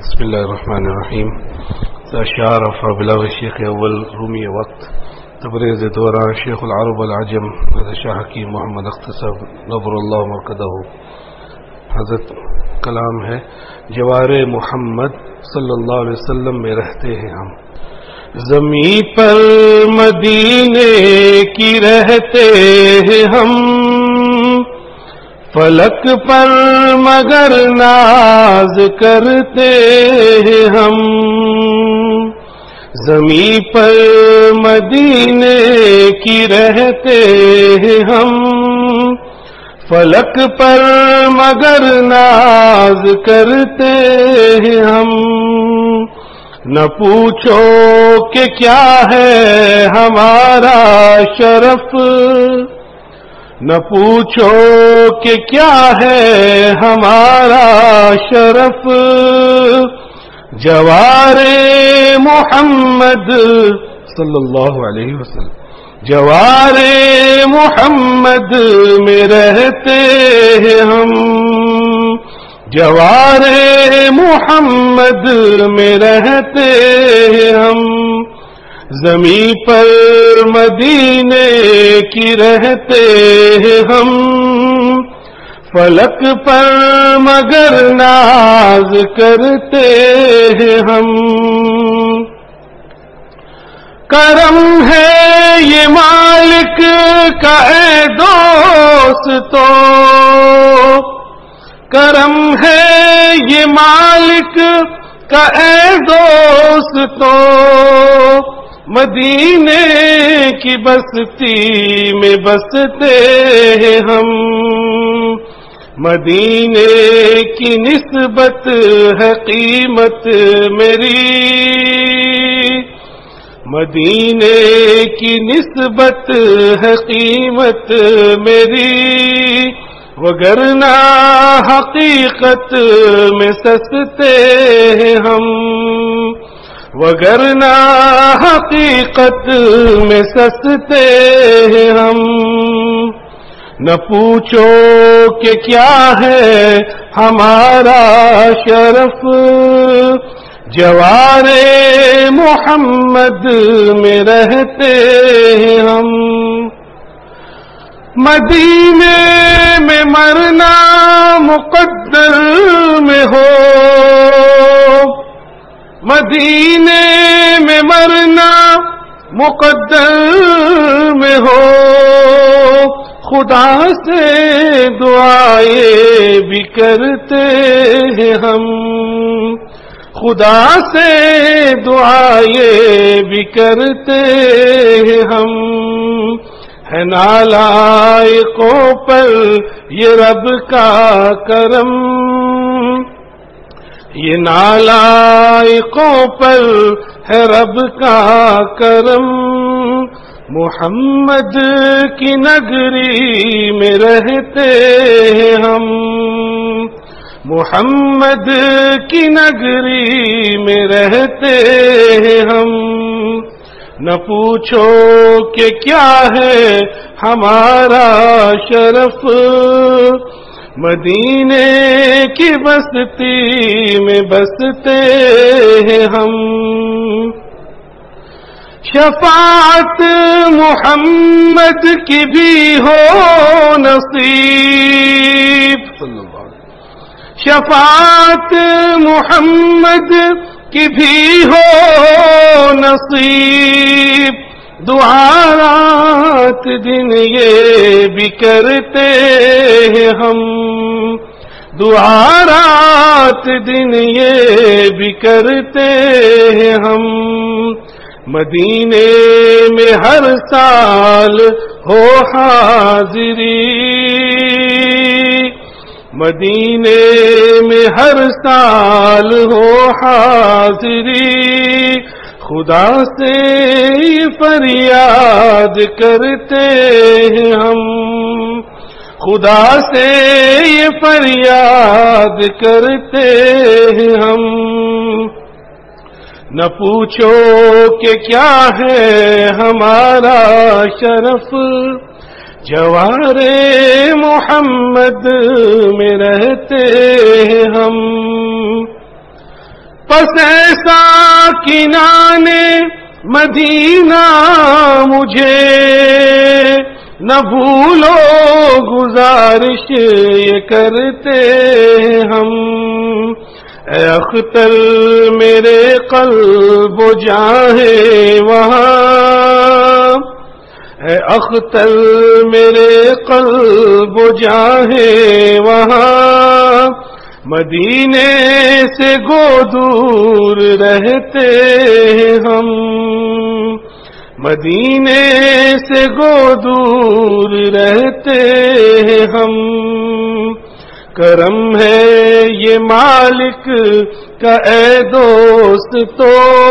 بسم الله الرحمن الرحیم. اشعار فبلغ الشیخ اول رومی وقت تبریز دوران شیخ العرب والعجم حضرت شاہ حکیم محمد اختصر نبر اللہ مرکدہ. حضرت کلام ہے جوار محمد صلی اللہ علیہ وسلم میں رہتے ہیں ہم، زمین پر مدینے کی رہتے ہیں ہم، فلک پر مگر ناز کرتے ہیں ہم. زمین پر مدینے کی رہتے ہیں ہم، فلک پر مگر ناز کرتے ہیں ہم. نہ پوچھو کہ کیا ہے ہمارا شرف، نہ پوچھو کہ کیا ہے ہمارا شرف. جوار محمد صلی اللہ علیہ وسلم، جوار محمد میں رہتے ہیں ہم، جوار محمد میں رہتے ہیں ہم. زمین پر مدینے کی رہتے ہیں ہم، فلک پر مگر ناز کرتے ہیں ہم. کرم ہے یہ مالک کا اے دوستو، کرم ہے یہ مالک کا اے دوستو. مدینے کی بستی میں بستے ہیں ہم، مدینے کی نسبت ہے قیمت میری، مدینے کی نسبت ہے قیمت میری. وگرنہ حقیقت میں سستے ہیں ہم، وگرنہ حقیقت میں سستے ہیں ہم. نہ پوچھو کہ کیا ہے ہمارا شرف، جوار محمد میں رہتے ہیں ہم. مدینے میں مرنا مقدر میں ہو، مدینے میں مرنا مقدر میں ہو. خدا سے دعائیں بھی کرتے ہیں ہم، خدا سے دعائیں بھی کرتے ہیں ہم. ہے نالائقوں پر یہ رب کا کرم، یہ نالائقوں پر ہے رب کا کرم. محمد کی نگری میں رہتے ہیں ہم، محمد کی نگری میں رہتے ہیں ہم. نہ پوچھو کہ کیا ہے ہمارا شرف، مدینے کی بستی میں بستے ہیں ہم. شفاعت محمد کی بھی ہو نصیب، شفاعت محمد کی بھی ہو نصیب. دعا رات دن یہ بھی کرتے ہیں ہم، دعا رات دن یہ بھی کرتے ہیں ہم. مدینے میں ہر سال ہو حاضری، مدینے میں ہر سال ہو حاضری. خدا سے فریاد کرتے ہیں ہم، خدا سے فریاد کرتے ہیں ہم. نہ پوچھو کہ کیا ہے ہمارا شرف، جوار محمد میں رہتے ہیں ہم. बस ऐसा किनाने मदीना मुझे न भूलो, गुजारिश ये करते हम। ए अख्तर मेरे क़ल्ब जाहे वहाँ, ए अख्तर मेरे क़ल्ब जाहे वहाँ, मदीने से गो दूर रहते हम, मदीने से गो दूर रहते हम। करम है ये मालिक का ए दोस्त तो,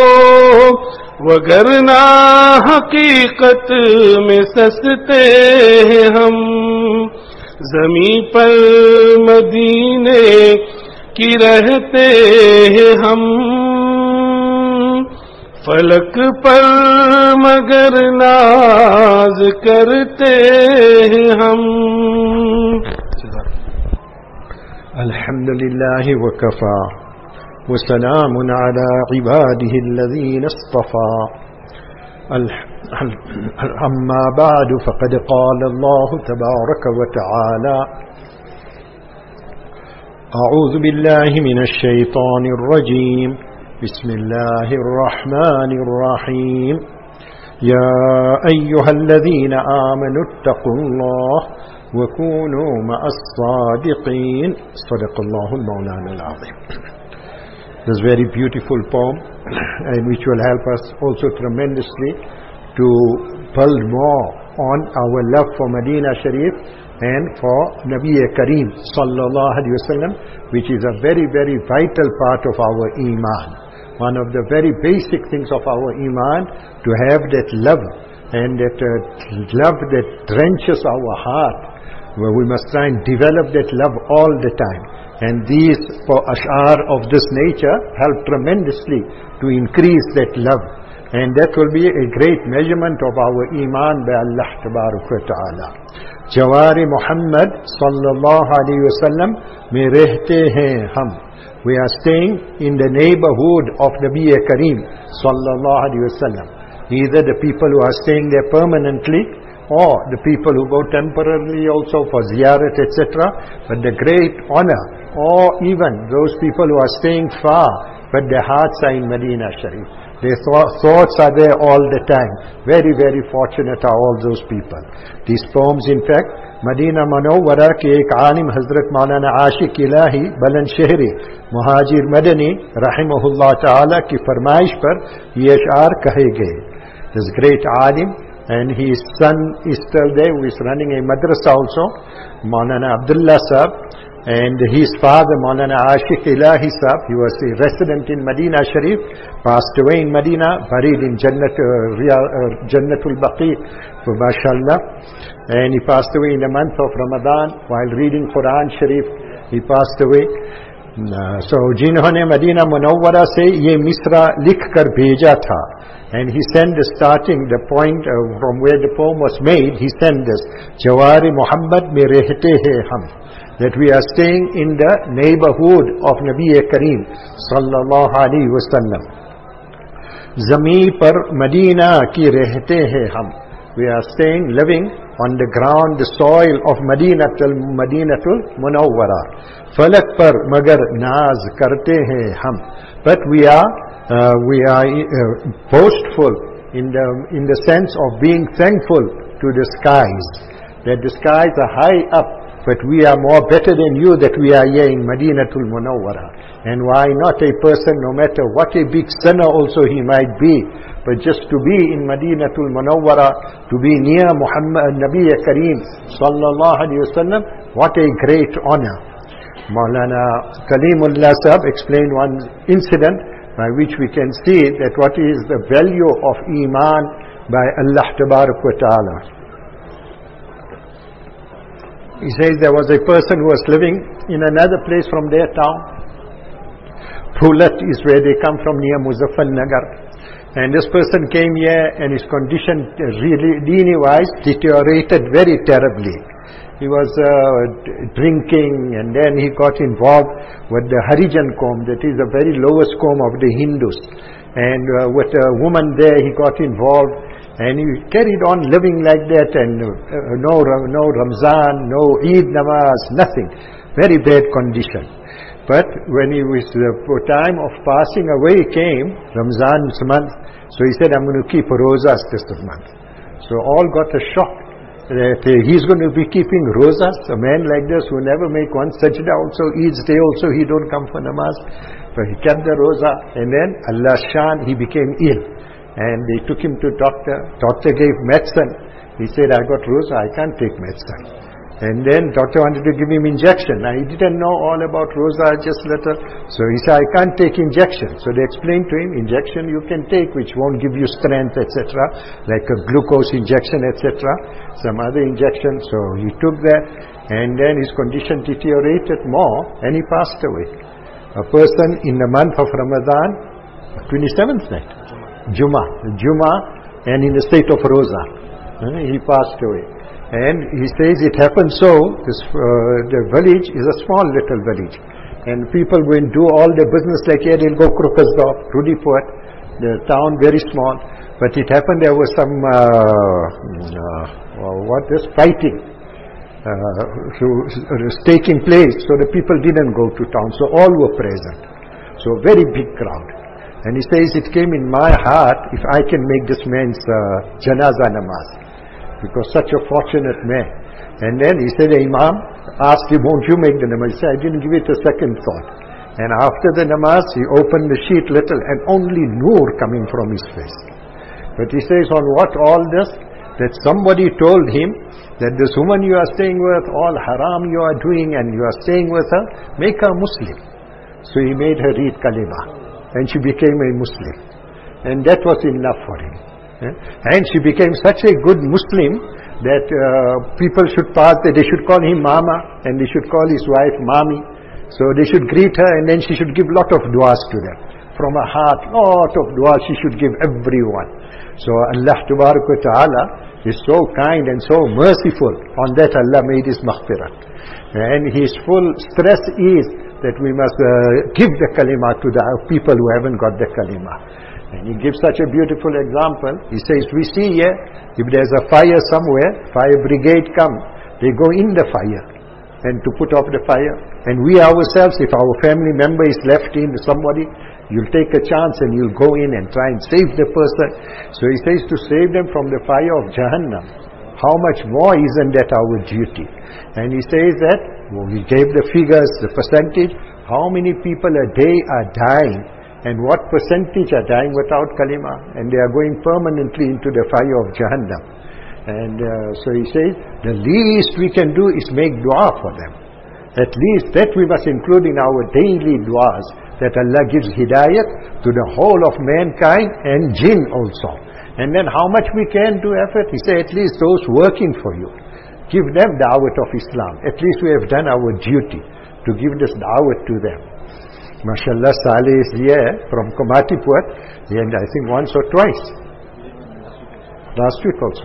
वगरना हकीकत में सस्ते हम। ज़मीं पर मदीने की रहते हैं हम, फलक पर मगर नाज करते हैं हम। अल्हम्दुलिल्लाहि व कफ़ा व सलामुन अला इबादिहि अल्लज़ीना इस्तफ़ा। अम्मा बादु फ़क़द क़ाल अल्लाहु तबारक व तआला अऊज़ु बिल्लाहि मिनश शैतानिर रजीम बिस्मिल्लाहिर रहमानिर रहीम। या अय्युहल्लज़ीना आमनुत्तक़ुल्लाह वकूनू मअस्सादिक़ीन। सदक़ल्लाहुल मौलानाल अज़ीम। This very beautiful poem, and which will help us also tremendously to build more on our love for Medina Sharif and for Nabi Kareem sallallahu alaihi wasallam, which is a very, very vital part of our iman. One of the very basic things of our iman, to have that love, and that love that drenches our heart, where we must try and develop that love all the time. And these ash'ar of this nature help tremendously to increase that love. And that will be a great measurement of our iman by Allah Tabarak wa Ta'ala. Jawari Muhammad sallallahu alayhi wa sallam mein rehte hain hum. We are staying in the neighborhood of Nabi Kareem sallallahu alayhi wa sallam. Either the people who are staying there permanently, or the people who go temporarily also for ziyarat, etc. But the great honor, or even those people who are staying far, but their hearts are in Medina Sharif. Their thoughts are there all the time. Very, very fortunate are all those people. These poems, in fact, Medina Munawwara ke ek alim Hazrat Maulana Ashiq Ilahi Baland Shehri Muhajir Madani Rahimahullah Ta'ala ki farmaish par ye ash'ar kahe gaye. This great alim, and his son is still there, who is running a madrasa also, Maulana Abdullah Sahab, and his father Maulana Ashiq Ilahi Sahab, he was a resident in Medina Sharif, passed away in Medina, buried in Jannatul Baqi, mashallah, and he passed away in the month of Ramadan while reading Quran Sharif. He passed away. So जिन्होंने Medina मुनव्वरा से ये मिसरा लिख कर भेजा था, and he sent the starting, the point from where the poem was made, he sent this, Jawari Muhammad mein rehte hai hum, that we are staying in the neighborhood of Nabi Kareem sallallahu alaihi wasallam. Zameen par Medina ki rehte hai hum, we are staying, living on the ground, the soil of Madinatul Munawwara. Falak par magar naaz karte hain hum, but we are boastful in the sense of being thankful to the skies, that the skies are high up, but we are more better than you that we are here in Madinatul Munawwara. And why not a person, no matter what a big sinner also he might be, but just to be in Madinatul Munawwara, to be near Muhammad Nabi Kareem sallallahu alaihi wasallam, what a great honor. Maulana Kalimullah Sahab explained one incident by which we can see that what is the value of Iman by Allah Tabarak wa Ta'ala. He says there was a person who was living in another place from their town. Phulat is where they come from, near Muzaffarnagar. And this person came here, and his condition really, dini-wise, deteriorated very terribly. he was drinking, and then he got involved with the Harijan qawm, that is the very lowest qawm of the Hindus. And with a woman there, he got involved, and he carried on living like that, and no Ramzan, no Eid namaz, nothing. Very bad condition. But when he was the time of passing away came, Ramzan's month, so he said, I'm going to keep rosas this month. So all got a shock that he's going to be keeping rosas. A man like this who never make one sajda also, Eid's day also, he don't come for namaz. So he kept the roza, and then Allah Shan, he became ill. And they took him to doctor. Doctor gave medicine. He said, I got roza, I can't take medicine. And then doctor wanted to give him injection. Now he didn't know all about roza, just little. So he said, I can't take injection. So they explained to him, injection you can take, which won't give you strength, etc. Like a glucose injection, etc. Some other injection. So he took that, and then his condition deteriorated more, and he passed away. A person in the month of Ramadan, 27th night, Jummah, and in the state of roza, he passed away. And he says it happened so, the village is a small little village. And people will do all their business like here, they'll go Krukasdorp, Rudiput, the town very small. But it happened there was some, fighting taking place. So the people didn't go to town, so all were present. So very big crowd. And he says, it came in my heart, if I can make this man's janazah namaz. Because such a fortunate man. And then he said, the Imam asked him, won't you make the namaz? He said, I didn't give it a second thought. And after the namaz, he opened the sheet little, and only nur coming from his face. But he says, on what all this? That somebody told him that this woman you are staying with, all haram you are doing, and you are staying with her, make her Muslim. So he made her read kalima, and she became a Muslim. And that was enough for him. And she became such a good Muslim that people should pass, that they should call him Mama, and they should call his wife Mami. So they should greet her, and then she should give lot of du'as to them. From her heart, lot of du'as she should give everyone. So Allah Ta'ala is so kind and so merciful. On that Allah made his maghfirah. And his full stress is that we must give the kalima to the people who haven't got the kalima. And he gives such a beautiful example. He says, we see here, if there's a fire somewhere, fire brigade come, they go in the fire and to put off the fire. And we ourselves, if our family member is left in somebody, you'll take a chance and you'll go in and try and save the person. So he says to save them from the fire of Jahannam. How much more isn't that our duty? And he says that, he gave the figures, the percentage, how many people a day are dying, and what percentage are dying without kalima, and they are going permanently into the fire of Jahannam. And so he says, the least we can do is make dua for them. At least that we must include in our daily duas, that Allah gives hidayat to the whole of mankind and jinn also. And then how much we can do effort, he said, at least those working for you, give them da'wat of Islam. At least we have done our duty to give this da'wat to them. MashaAllah, Saleh is here from Komatipur, and I think once or twice. Last week also.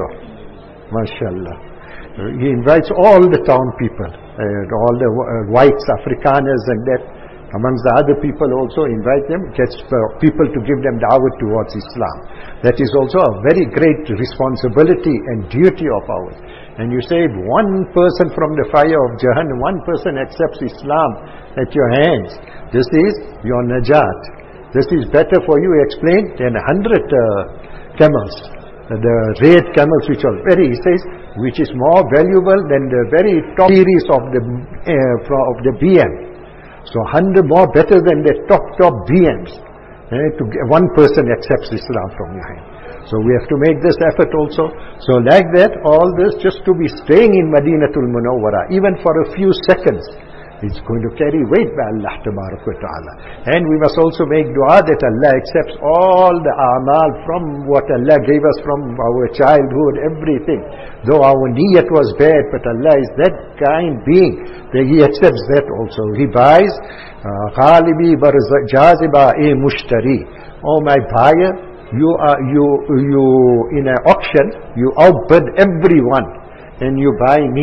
MashaAllah. He invites all the town people, all the whites, Afrikaners, and that. Amongst the other people also invite them, gets people to give them da'wah towards Islam. That is also a very great responsibility and duty of ours. And you say, if one person from the fire of Jahannam, one person accepts Islam at your hands, this is your najat. This is better for you, explained, than 100 camels. The red camels, which are very, he says, which is more valuable than the very top series of the BM. So 100 more better than the top BMs. One person accepts Islam from your hand. So we have to make this effort also. So like that, all this just to be staying in Madinatul Munawwara, even for a few seconds, it's going to carry weight by Allah Ta'ala. And we must also make dua that Allah accepts all the a'mal from what Allah gave us from our childhood, everything. Though our niyat was bad, but Allah is that kind being that He accepts that also. He buys, Ghalibi bar jaziba e mushtari. Oh my buyer, you in an auction, you outbid everyone and you buy me.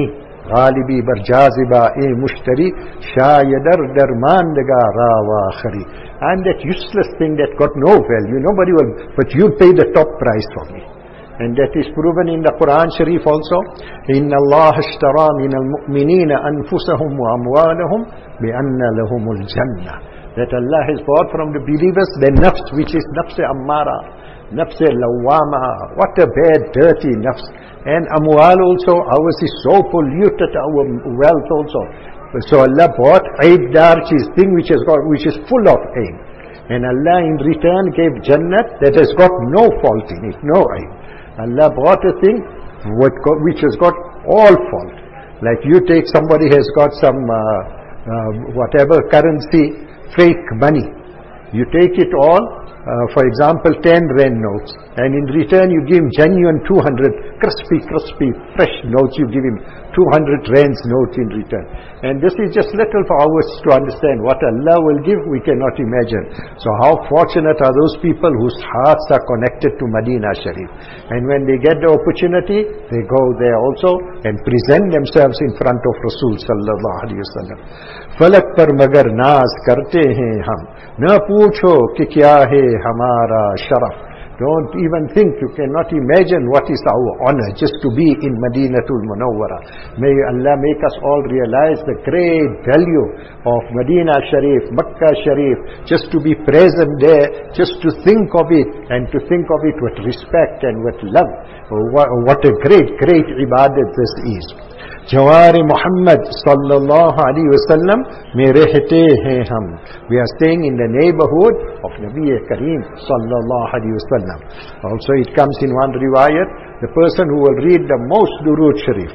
غالبی بر جاذبہ اے مشتری شایدر درماندگا راوا خری. And that useless thing that got no value, nobody will, but you pay the top price for me. And that is proven in the Quran Sharif also. إِنَّ اللَّهَ اشْتَرَى مِنَ الْمُؤْمِنِينَ أَنفُسَهُمْ وَأَمْوَالَهُمْ بِأَنَّ لَهُمُ الْجَنَّةِ. That Allah has bought from the believers their nafs, which is nafs ammara, nafs lawama. What a bad, dirty nafs. And amwal also, ours is so polluted, our wealth also. So Allah bought aibdar, which is thing which is full of aib. And Allah in return gave Jannat that has got no fault in it, no aib. Allah bought a thing which has got all fault. Like you take somebody has got some whatever currency, fake money. You take it all, for example 10 Rand notes, and in return you give him genuine 200 crispy fresh notes. You give him 200 Rands notes in return. And this is just little for ours to understand. What Allah will give, we cannot imagine. So how fortunate are those people whose hearts are connected to Medina Sharif. And when they get the opportunity, they go there also and present themselves in front of Rasul sallallahu alaihi wasallam. फलक पर मगर नाज करते हैं हम, न पूछो कि क्या है हमारा शरफ. Don't even think, you cannot imagine what is our honor just to be in Madinatul Munawwara. May Allah make us all realize the great value of Medina Sharif, Makkah Sharif, just to be present there, just to think of it, and to think of it with respect and with love. What a great ibadat this is. Jawari Muhammad sallallahu alaihi wasallam mein rehte hain hum. We are staying in the neighborhood of Nabi Kareem sallallahu alaihi wasallam. Also it comes in one riwayat, the person who will read the most Durood Sharif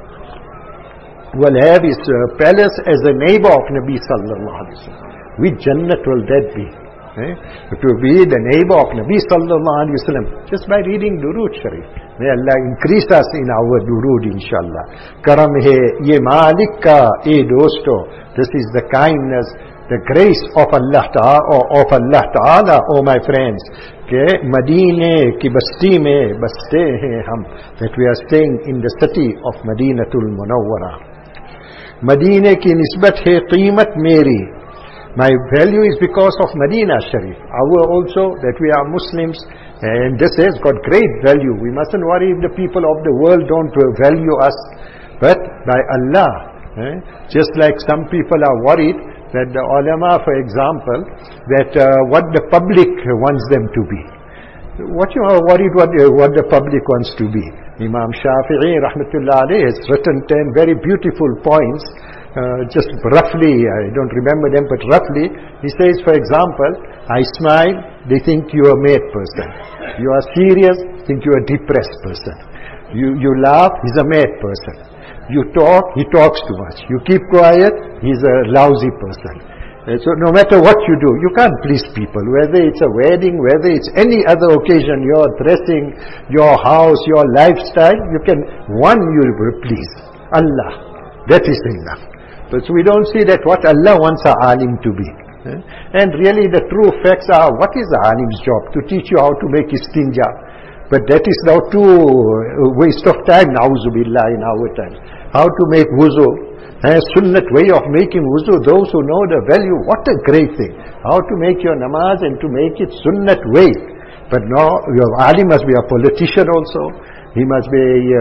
will have his palace as a neighbor of Nabi sallallahu alaihi wasallam. Which Jannat will that be? To be the neighbor of Nabi sallallahu alaihi wasallam just by reading Durood Sharif. May Allah increase us in our Durood, inshallah. Karam hai ye Malik ka e dosto. This is the kindness, the grace of Allah Ta'ala, oh my friends. Ke Madine ki basti mein baste hain hum. That we are staying in the city of Madinatul Munawwara. Madine ki nisbat hai qimat meri. My value is because of Medina Sharif. Our also, that we are Muslims, and this has got great value. We mustn't worry if the people of the world don't value us. But by Allah, just like some people are worried that the ulama, for example, that what the public wants them to be. What you are worried what the public wants to be. Imam Shafi'i rahmatullah alayhi has written 10 very beautiful points. Just roughly, I don't remember them, but roughly, he says, for example, I smile, they think you are a mad person. You are serious, think you are a depressed person. You laugh, he's a mad person. You talk, he talks too much. You keep quiet, he's a lousy person. So no matter what you do, you can't please people. Whether it's a wedding, whether it's any other occasion, your dressing, your house, your lifestyle, you will please Allah. That is enough. But we don't see that what Allah wants our alim to be. And really the true facts are, what is the alim's job? To teach you how to make istinja. But that is now too waste of time, na'uzubillah, in our time. How to make wuzu. Sunnat way of making wuzu, those who know the value, what a great thing. How to make your namaz and to make it sunnat way. But now, your alim must be a politician also. He must be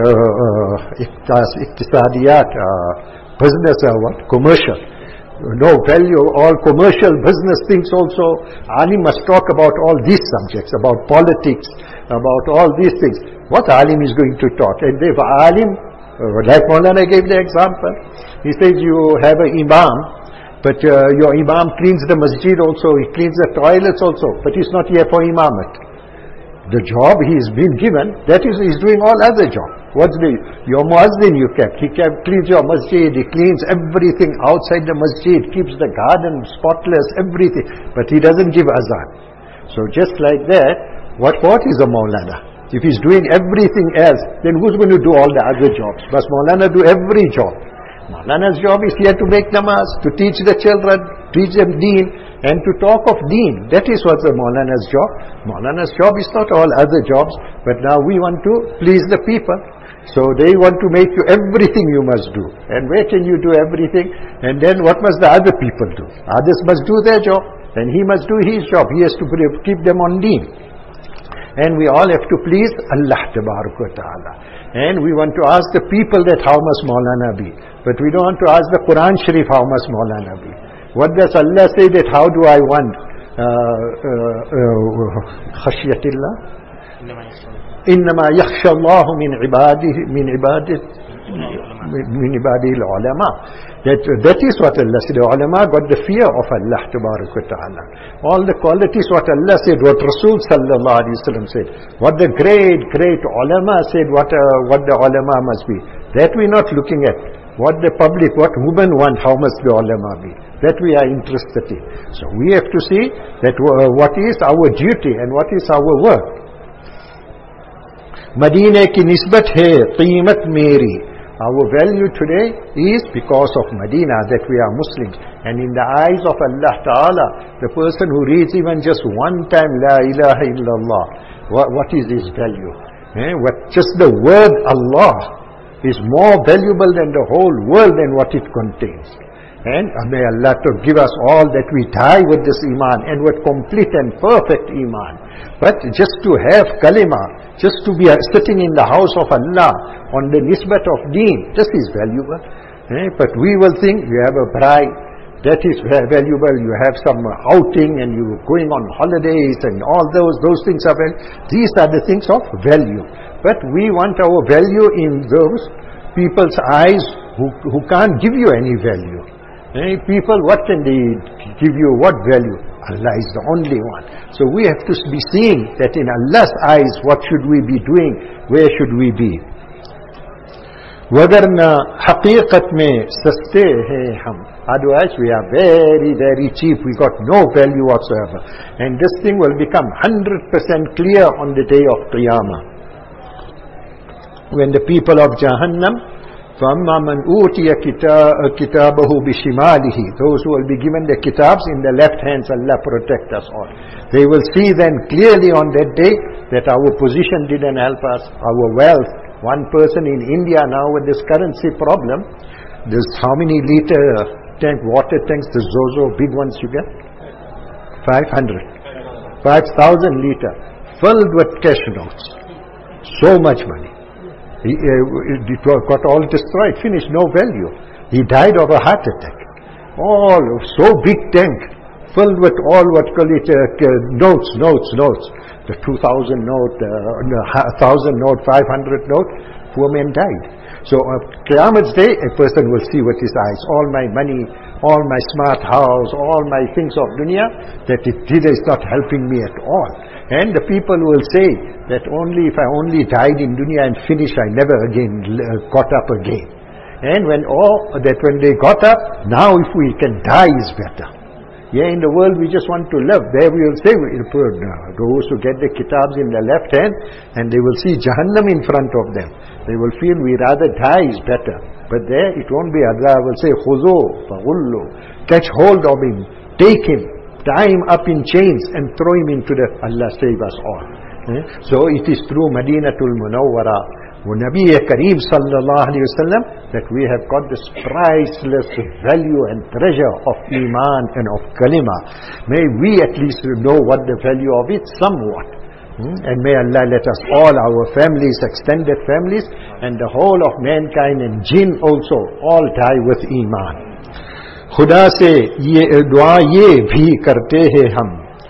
iktisadiyat, business or what? Commercial. No value, all commercial business things also. Alim must talk about all these subjects, about politics, about all these things. What alim is going to talk? And if alim, like Maulana gave the example, he says you have an imam, but your imam cleans the masjid also, he cleans the toilets also, but he's not here for imamat. The job he's been given, that is, he's doing all other jobs. Your muazzin you kept. He cleans your masjid, he cleans everything outside the masjid, keeps the garden spotless, everything. But he doesn't give azan. So just like that, what is a Maulana? If he's doing everything else, then who's going to do all the other jobs? Must Maulana do every job? Maulana's job is here to make namaz, to teach the children, teach them deen, and to talk of deen. That is what's the Maulana's job. Maulana's job is not all other jobs, but now we want to please the people. So they want to make you everything you must do. And where can you do everything? And then what must the other people do? Others must do their job. And he must do his job. He has to keep them on deen. And we all have to please Allah Ta'ala. And we want to ask the people that how must Maulana be. But we don't want to ask the Quran Sharif how must Maulana be. What does Allah say that how do I want? Khashyatillah? إنما يخشى الله من عباده العلماء. That is what Allah said. The ulama got the fear of Allah Ta'ala. All the qualities what Allah said, what Rasul Sallallahu Alaihi Wasallam said, what the great ulama said, what the ulama must be. That we're not looking at. What the public, what women want, how must the ulama be. That we are interested in. So we have to see that what is our duty and what is our work. Medina ki nisbat hai, qimat meri. Our value today is because of Medina, that we are Muslims. And in the eyes of Allah Ta'ala, the person who reads even just one time La ilaha illallah, what is his value? Just the word Allah is more valuable than the whole world and what it contains. And may Allah to give us all that we die with this iman and with complete and perfect iman. But just to have kalima, just to be sitting in the house of Allah on the nisbat of deen, this is valuable. But we will think you have a bride, that is valuable. You have some outing and you going on holidays and all those things are valuable. These are the things of value. But we want our value in those people's eyes who can't give you any value. People, what can they give you? What value? Allah is the only one. So we have to be seeing that in Allah's eyes, what should we be doing? Where should we be? Wagarna haqiqat mein saste hai hum. Otherwise we are very, very cheap. We got no value whatsoever. And this thing will become 100% clear on the day of Qiyamah. When the people of Jahannam, فَأَمَّا مَنْ أُوتِيَ كِتَابَهُ بِشِمَالِهِ, those who will be given the kitabs in the left hands, Allah protect us all. They will see then clearly on that day that our position didn't help us, our wealth. One person in India now with this currency problem, there's how many liter water tanks, the Zozo big ones you get? 5,000 liter, filled with cash notes. So much money. It got all destroyed, finished, no value. He died of a heart attack. All so big tank, filled with all what call it notes. The 2,000 note, 1,000 note, 500 note. Poor man died. So Qiyamah's day, a person will see with his eyes, all my money, all my smart house, all my things of dunya, that it is not helping me at all. And the people will say that only if I only died in dunya and finished, I never again got up again. And when they got up, now if we can die is better. Yeah, in the world we just want to live. There we will say, those who get the kitabs in the left hand, and they will see Jahannam in front of them. They will feel we rather die is better. But there it won't be. Allah will say, Khuzo, faghullu, catch hold of him, take him, tie him up in chains and throw him into the, Allah save us all. So it is through Madinatul Munawwara, Nabi Kareem Sallallahu Alaihi Wasallam, that we have got this priceless value and treasure of Iman and of Kalima. May we at least know what the value of it somewhat. And may Allah let us all, our families, extended families, and the whole of mankind and jinn also, all die with Iman. खुदा से ये दुआ ये भी करते हैं हम,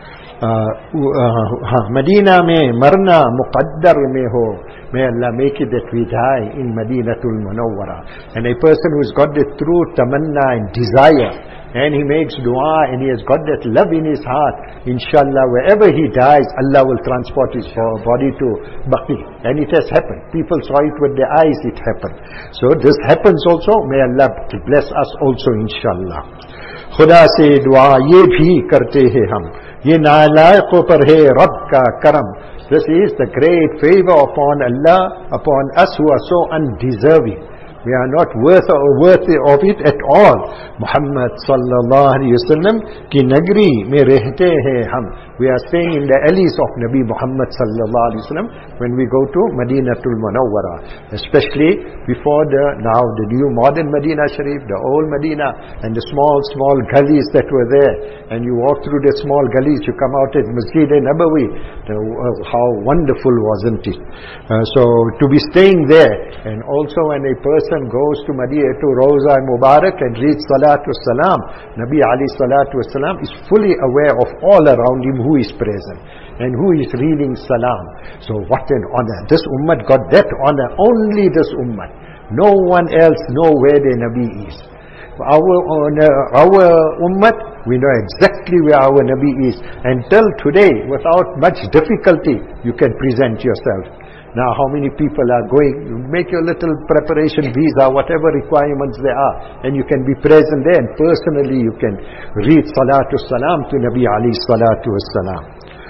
Medina में मरना मुक़द्दर में हो. May Allah make it that we die in Madinatul Munawwara. And a person who's got the true tamanna and desire, and he makes dua and he has got that love in his heart, inshallah wherever he dies, Allah will transport his body to Baqi. And it has happened. People saw it with their eyes, it happened. So this happens also. May Allah bless us also, inshallah. खुदा से दुआ ये भी करते हैं हम, ये नालायकों पर है रब का करम. This is the great favor upon Allah, upon us who are so undeserving. We are not worthy of it at all. Muhammad sallallahu alaihi wasallam ki nagri mein rehte hain hum. We are staying in the alleys of Nabi Muhammad sallallahu alaihi wasallam when we go to Madinatul Munawwara, especially before now the new modern Medina Sharif, the old Medina, and the small gullies that were there. And you walk through the small gullies, you come out at Masjid Nabawi. How wonderful, wasn't it? So to be staying there, and also when a person goes to Madinah, to Rawza Mubarak and reads Salatu Salam, Nabi Ali Salatu Salam is fully aware of all around him who is present and who is reading Salam. So what an honor. This Ummah got that honor, only this Ummah. No one else know where the Nabi is. Our Ummah, we know exactly where our Nabi is. And till today, without much difficulty, you can present yourself. Now how many people are going, you make your little preparation visa, whatever requirements there are, and you can be present there, and personally you can read Salatu Salam to Nabi Ali Salatu Salam.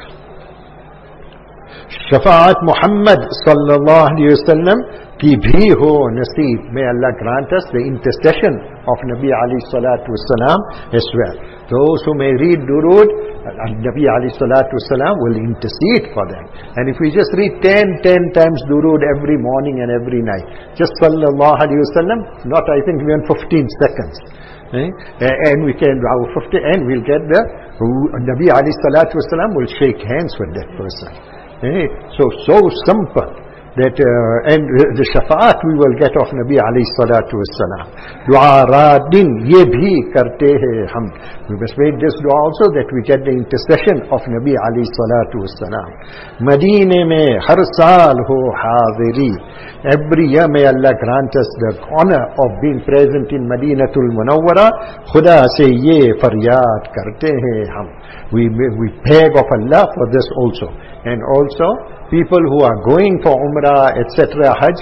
Shafa'at Muhammad sallallahu alayhi wa sallam ki bhi ho naseeb. May Allah grant us the intercession of Nabi Ali Salatu Salam as well. Those who may read Durood, Nabi Ali Salatu Salam will intercede for them. And if we just read 10 times Durood every morning and every night, just Sallallahu Alaihi Wasallam, not I think even 15 seconds. And we can, and we'll get the Nabi Ali Salatu Wasalam will shake hands with that person. So simple. That and the shafa'at we will get of Nabi alayhi salatu wassalam. Dua raat din ye bhi karte hai hum. We must make this dua also that we get the intercession of Nabi alayhi salatu wassalam. Madine mein har saal ho haziri. Every year may Allah grant us the honor of being present in Madinatul Munawwara. Khuda se ye faryad karte hai hum. We beg of Allah for this also. And also people who are going for Umrah, etc., Hajj,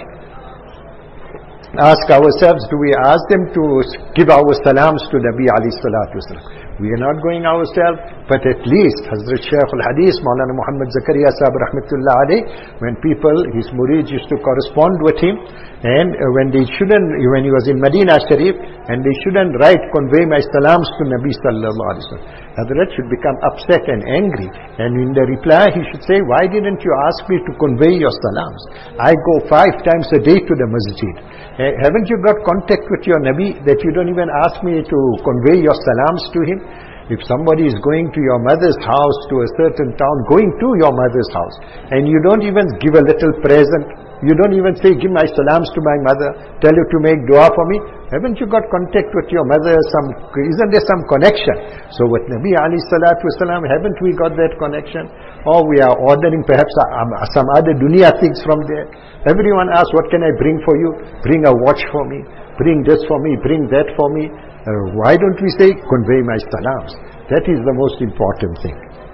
ask ourselves, do we ask them to give our salams to Nabi Ali Salatu Wasalam? We are not going ourselves, but at least Hazrat Shaykh al-Hadith, Maulana Muhammad Zakaria Sahib Rahmatullah Alayh, when people, his murid used to correspond with him, and when he was in Medina Sharif, and they shouldn't write, convey my salams to Nabi Sallallahu Alaihi Wasallam. Hazrat should become upset and angry, and in the reply he should say, why didn't you ask me to convey your salams? I go 5 times a day to the masjid. Haven't you got contact with your Nabi that you don't even ask me to convey your salams to him? If somebody is going to your mother's house, to a certain town, going to your mother's house, and you don't even give a little present, you don't even say, give my salams to my mother, tell you to make dua for me, haven't you got contact with your mother? Isn't there some connection? So with Nabi Ali Salatu Wasalam, haven't we got that connection? Or we are ordering perhaps some other dunya things from there. Everyone asks, what can I bring for you? Bring a watch for me, bring this for me, bring that for me. Why don't we say, convey my salams? That is the most important thing.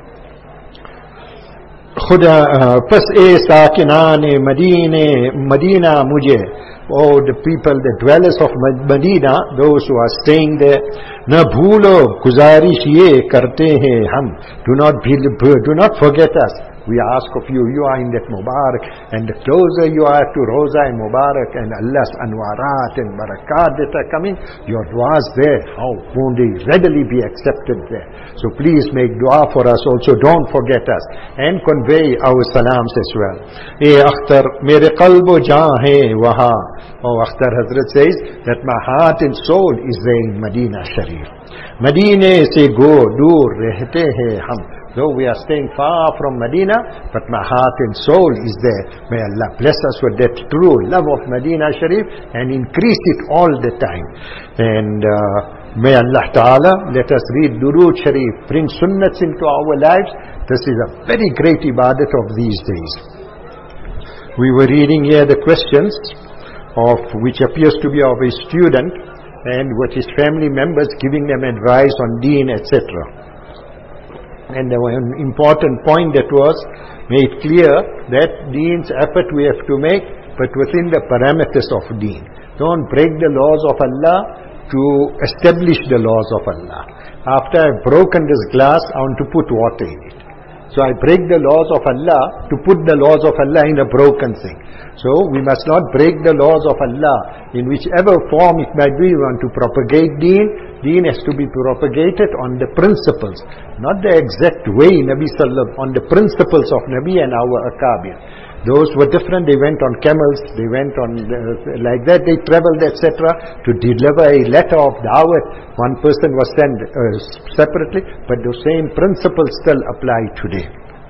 Khuda pas e sakinane Medina mujhe, oh the people, the dwellers of Medina, those who are staying there, na bhulo guzarish ye karte hain hum. Do not forget us. We ask of you, you are in that Mubarak, and the closer you are to Roza and Mubarak and Allah's Anwarat and Barakat that are coming, your du'as there, how won't they readily be accepted there? So please make dua for us also, don't forget us, and convey our salams as well. Akhtar, mere qalb jaan hai waha. Oh, Akhtar Hazrat says that my heart and soul is there in Medina Sharif. Medine se go dur rehte hai hum. Though we are staying far from Medina, but my heart and soul is there. May Allah bless us with that true love of Medina Sharif and increase it all the time. And may Allah Ta'ala let us read Durood Sharif, bring sunnats into our lives. This is a very great ibadat of these days. We were reading here the questions of which appears to be of a student and with his family members giving them advice on deen, etc. And there was an important point that was made clear that deen's effort we have to make, but within the parameters of deen. Don't break the laws of Allah to establish the laws of Allah. After I've broken this glass, I want to put water in it. So I break the laws of Allah to put the laws of Allah in a broken thing. So we must not break the laws of Allah in whichever form it might be. We want to propagate deen. Deen has to be propagated on the principles, not the exact way Nabi Sallallahu, on the principles of Nabi and our Akabir. Those were different. They went on camels, they went on like that, they traveled, etc. to deliver a letter of da'wat. One person was sent separately, but the same principles still apply today.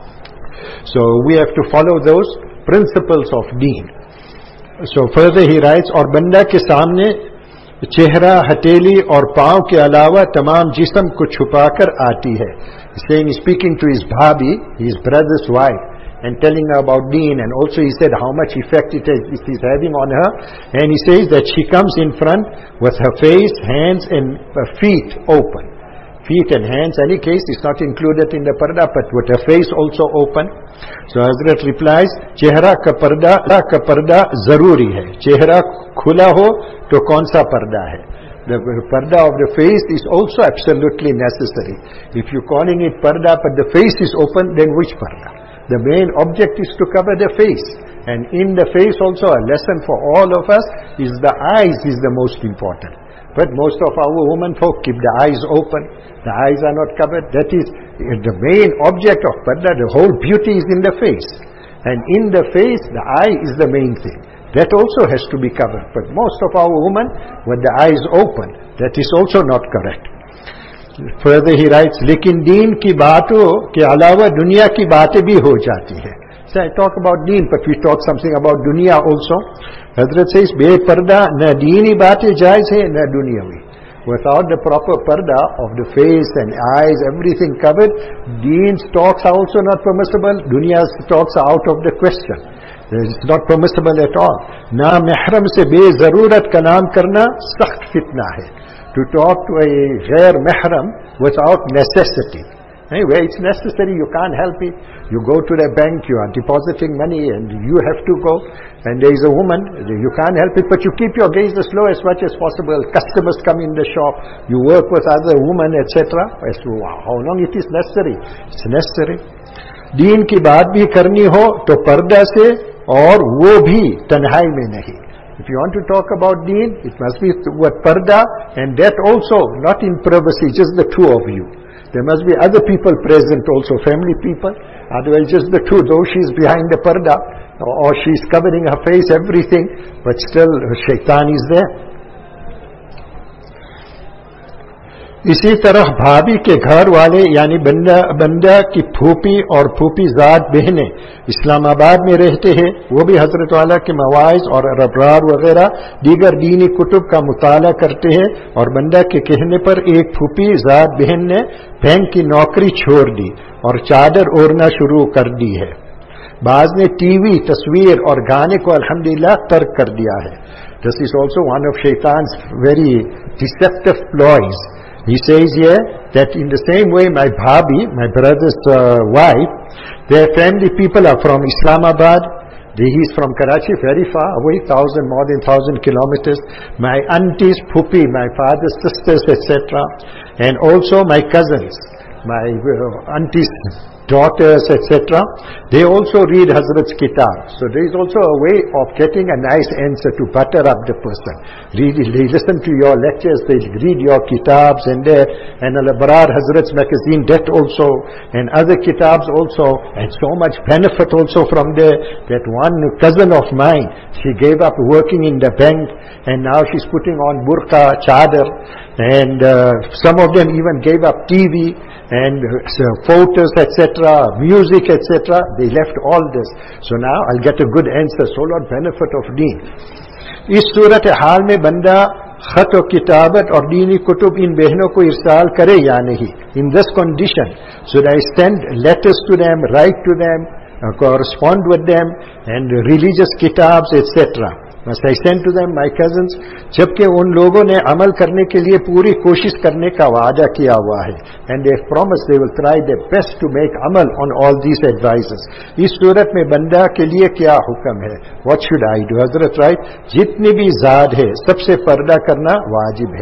So we have to follow those principles of deen. So further he writes, और बंदा के सामने चेहरा, हथेली और पांव के अलावा तमाम जिस्म को छुपाकर आती है. Saying, speaking to his bhabi, his brother's wife, and telling her about deen, and also he said how much effect it is having on her. And he says that she comes in front with her face, hands and feet open. Feet and hands, any case, is not included in the parda, but with her face also open. So Hazrat replies, चेहरा का पर्दा जरूरी है. चेहरा खुला हो तो कौन सा पर्दा है? The parda of the face is also absolutely necessary. If you're calling it parda but the face is open, then which parda? The main object is to cover the face. And in the face also, a lesson for all of us is the eyes is the most important. But most of our women folk keep the eyes open. The eyes are not covered. That is the main object of parda. The whole beauty is in the face. And in the face, the eye is the main thing. That also has to be covered. But most of our women, with the eyes open, that is also not correct. Further he writes, लेकिन दीन की बातों के अलावा दुनिया की बातें भी हो जाती है. So I talk about deen, but we talk something about dunya also. Hazrat says, बेपर्दा न दीनी बातें जायज है न दुनियावी. Without the proper parda of the face and eyes, everything covered, deen's talks are also not permissible. Dunya's talks are out of the question. It's not permissible at all. ना महरम से बेजरूरत कलाम करना सख्त फितना है. To talk to a ghair mahram without necessity. Where it's necessary, you can't help it. You go to the bank, you are depositing money and you have to go. And there is a woman, you can't help it, but you keep your gaze as low as much as possible. Customers come in the shop, you work with other women, etc. As to how long it is necessary. It's necessary. दीन की बात भी करनी हो तो पर्दा से, और वो भी तन्हाई में नहीं. If you want to talk about deen, it must be with parda, and that also not in privacy, just the two of you. There must be other people present also, family people. Otherwise just the two, though she's behind the parda, or she's covering her face, everything, but still shaitan is there. इसी तरह भाभी के घर वाले यानी बंदा की फूफी और फूफीजाद बहनें इस्लामाबाद में रहते हैं, वो भी हजरत वाला के मवाइज और अबरार वगैरह दीगर दीनी कुतुब का मुताला करते हैं. और बंदा के कहने पर एक फूफीजाद बहन ने बैंक की नौकरी छोड़ दी और चादर ओढ़ना शुरू कर दी है. बाज ने टीवी, तस्वीर और गाने को अल्हम्दुलिल्लाह तर्क कर दिया है. This is also one of Shaitan's very deceptive ploys. He says here that in the same way my bhabi, my brother's wife, their family people are from Islamabad. He is from Karachi, very far away, more than 1,000 kilometers. My aunties, pupi, my father's sisters, etc. And also my cousins, my aunties' daughters, etc. They also read Hazrat's kitab. So there is also a way of getting a nice answer to butter up the person. They listen to your lectures, they read your kitabs and Al-Abrar Hazrat's magazine, that also, and other kitabs also, and so much benefit also from there. That one cousin of mine, she gave up working in the bank and now she's putting on burqa, chadar, and some of them even gave up TV and photos, etc., music, etc. They left all this. So now I'll get a good answer. So Lord, benefit of deen. इस सूरत हाल में बंदा खत और किताबत और दीनी कुतुब इन बहनों को इरसाल करे या नहीं? In this condition, should I send letters to them, write to them, correspond with them, and religious kitabs, etc.? Must I send to them, my cousins? जबकि उन लोगों ने अमल करने के लिए पूरी कोशिश करने का वादा किया हुआ है. And they have promised they will try their best to make amal on all these advices. इस सूरत में बंदा के लिए क्या हुक्म है? What should I do? हजरत राइट, जितनी भी जाद है सबसे पर्दा करना वाजिब है.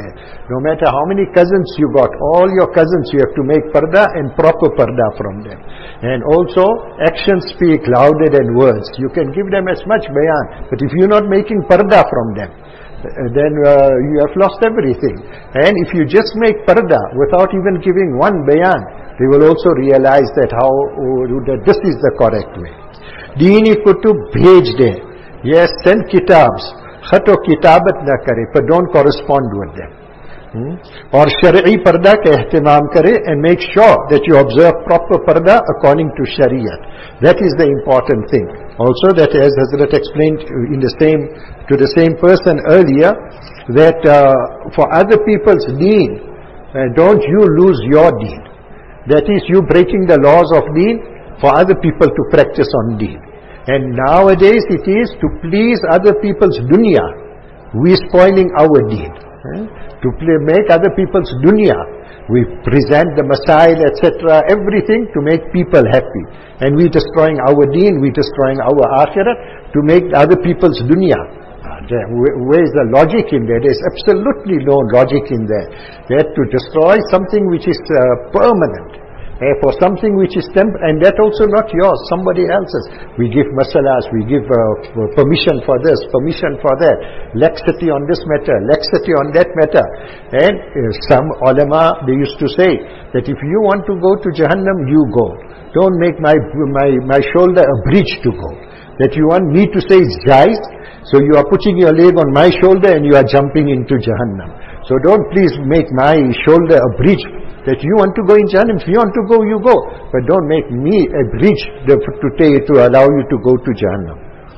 No matter how many cousins you got, all your cousins you have to make parda and proper parda from them. And also, actions speak louder than words. You can give them as much bayan, but if you're not making parda from them, then you have lost everything. And if you just make parda without even giving one bayan, they will also realize that that this is the correct way. Deeni kutub bhej de. Yes, send kitabs. Khat o kitabat na kare, but don't correspond with them. Or shari'i parda ka ihtimam kare, and make sure that you observe proper parda according to shariat. That is the important thing. Also, that as Hazrat explained to the same person earlier, that for other people's deen, don't you lose your deen. That is, you breaking the laws of deen for other people to practice on deen. And nowadays it is to please other people's dunya. We spoiling our deen. To make other people's dunya. We present the masail, etc., everything to make people happy. And we destroying our deen, we destroying our akhirat to make other people's dunya. Where is the logic in there? There is absolutely no logic in there. That to destroy something which is permanent, for something which is temporary, and that also not yours, somebody else's. We give masalas, we give permission for this, permission for that, laxity on this matter, laxity on that matter. And some ulama, they used to say that if you want to go to Jahannam, you go. Don't make my shoulder a bridge to go. That you want me to say it's jais, so you are putting your leg on my shoulder and you are jumping into Jahannam. So don't please make my shoulder a bridge that you want to go in Jahannam. If you want to go, you go. But don't make me a bridge to allow you to go to Jahannam.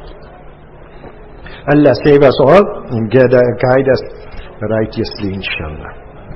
Allah save us all and guide us righteously, inshallah.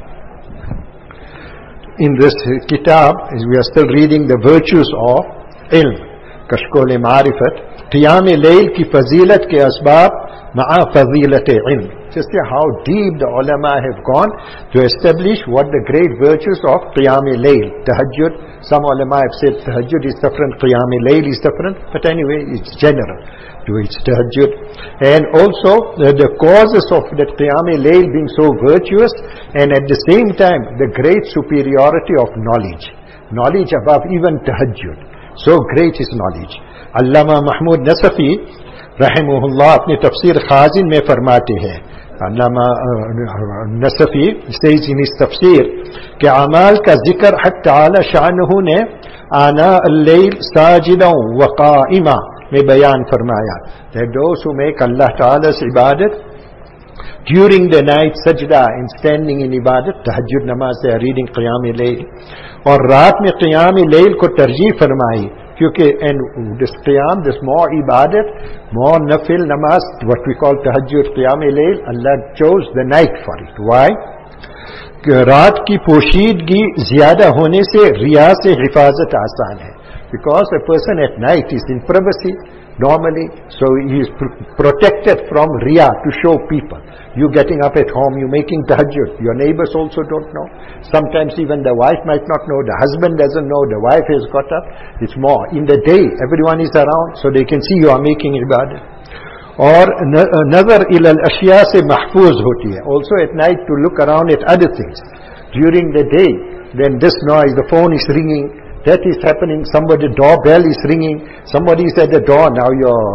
In this kitab, we are still reading the virtues of ilm, kashkol ma'rifat. Qiyam layl ki fazilat ke asbab ma'a fazilat ilm. Just see how deep the ulama have gone to establish what the great virtues of Qiyam layl, tahajjud. Some ulama have said tahajjud is different, Qiyam layl is different, but anyway it's general to its tahajjud. And also the causes of that Qiyam layl being so virtuous, and at the same time the great superiority of knowledge above even tahajjud. So great is knowledge. Allama Mahmud Nasafi rahimahullah अपने तफसीर खाजिन में फरमाते हैं, अल्लामा नसफी says in his तफसीर कि अमाल का जिक्र हक ताला शानहु ने आना अल-लैल साजिदा व काइमा में बयान फरमाया that those who make Allah Ta'ala's ibadat during the night sajda and standing in ibadat, tahajjud namaz they are reading qiyam layl, और रात में qiyam layl को तरजीह फरमाई क्योंकि and this qiyam, this more ibadat, more nafil namaz, what we call tahajjud, qiyam layl, Allah chose the night for it. Why? रात की पोशीदगी ज्यादा होने से रिया से हिफाजत आसान है. Because a person at night is in privacy normally, so he is protected from riya, to show people. You getting up at home, you making tahajjud, your neighbors also don't know. Sometimes even the wife might not know, the husband doesn't know, the wife has got up. It's more, in the day everyone is around, so they can see you are making ibadah. Or nazar ila al-ashya se mahfuz hoti hai. Also at night to look around at other things. During the day, then this noise, the phone is ringing, that is happening, somebody doorbell is ringing, somebody is at the door, now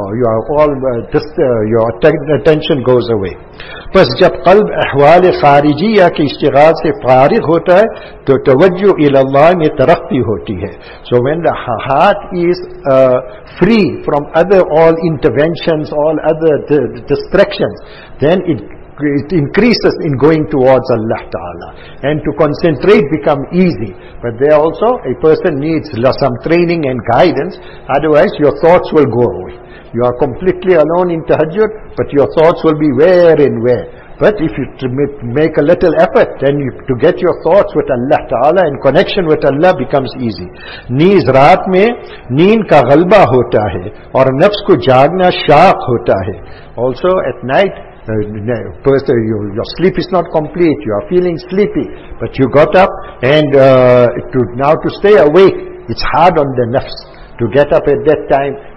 your attention goes away. बस जब कल्ब अहवाल खारिजिया के इश्तिगाल से फारिग होता है तो तवज्जो इल्लाह में तरक्की होती है. So when the heart is free from all interventions, all other distractions, then it increases in going towards Allah Ta'ala, and to concentrate become easy. But there also a person needs some training and guidance, otherwise your thoughts will go away. You are completely alone in tahajjud, but your thoughts will be where and where. But if you make a little effort, then to get your thoughts with Allah Ta'ala and connection with Allah becomes easy. Neez raat mein नींद का गलबा होता है और नफ्स को जागना शाक होता है. Also at night, your sleep is not complete, you are feeling sleepy, but you got up, and to stay awake, it's hard on the nafs. To get up at that time,